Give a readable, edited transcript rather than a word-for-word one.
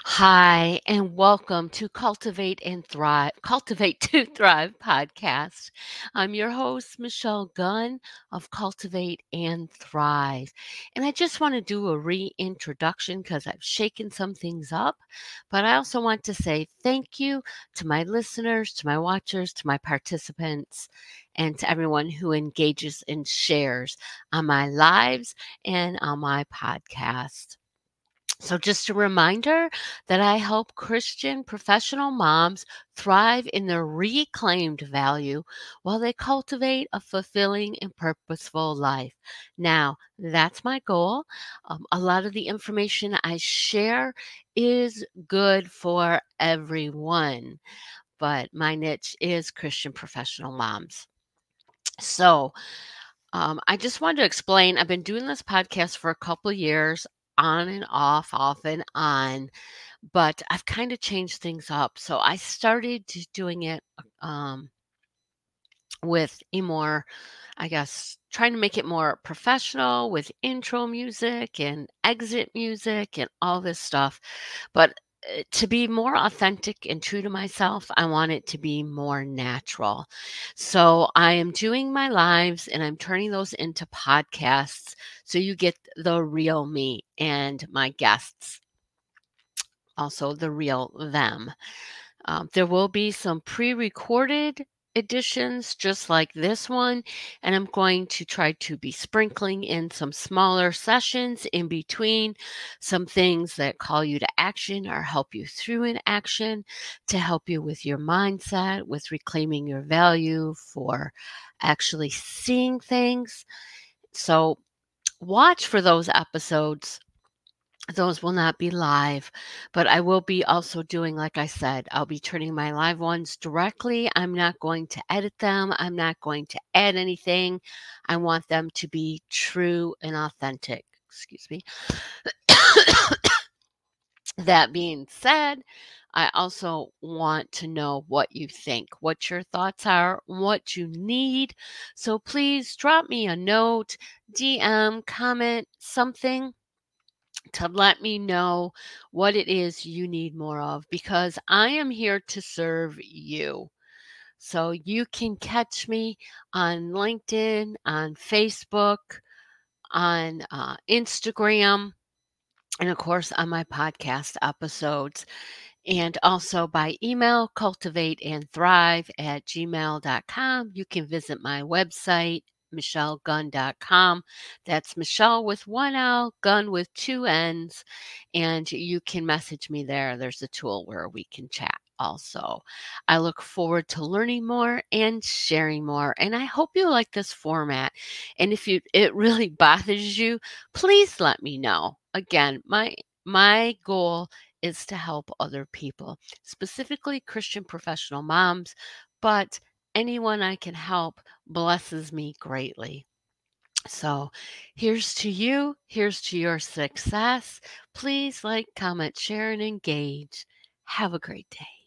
Hi, and welcome to Cultivate to Thrive podcast. I'm your host, Michelle Gunn of Cultivate and Thrive. And I just want to do a reintroduction because I've shaken some things up. But I also want to say thank you to my listeners, to my watchers, to my participants, and to everyone who engages and shares on my lives and on my podcast. So, just a reminder that I help Christian professional moms thrive in their reclaimed value while they cultivate a fulfilling and purposeful life. Now, that's my goal. A lot of the information I share is good for everyone, but my niche is Christian professional moms. So, I just wanted to explain I've been doing this podcast for a couple years, on and off and on, but I've kind of changed things up. So I started doing it with a more, I guess, trying to make it more professional with intro music and exit music and all this stuff. But to be more authentic and true to myself, I want it to be more natural. So I am doing my lives and I'm turning those into podcasts so you get the real me and my guests, also the real them. There will be some pre recorded editions just like this one, and I'm going to try to be sprinkling in some smaller sessions in between, some things that call you to action or help you through an action to help you with your mindset, with reclaiming your value, for actually seeing things. So, watch for those episodes. Those will not be live, but I will be also doing, like I said, I'll be turning my live ones directly. I'm not going to edit them. I'm not going to add anything. I want them to be true and authentic. Excuse me. That being said, I also want to know what you think, what your thoughts are, what you need. So please drop me a note, DM, comment, something to let me know what it is you need more of because I am here to serve you. So you can catch me on LinkedIn, on Facebook, on Instagram, and of course on my podcast episodes. And also by email, cultivateandthrive@gmail.com. You can visit my website, michellegunn.com. That's Michelle with one L, Gunn with two N's. And you can message me there. There's a tool where we can chat also. I look forward to learning more and sharing more. And I hope you like this format. And if it really bothers you, please let me know. Again, my goal is to help other people, specifically Christian professional moms, but anyone I can help blesses me greatly. So here's to you. Here's to your success. Please like, comment, share, and engage. Have a great day.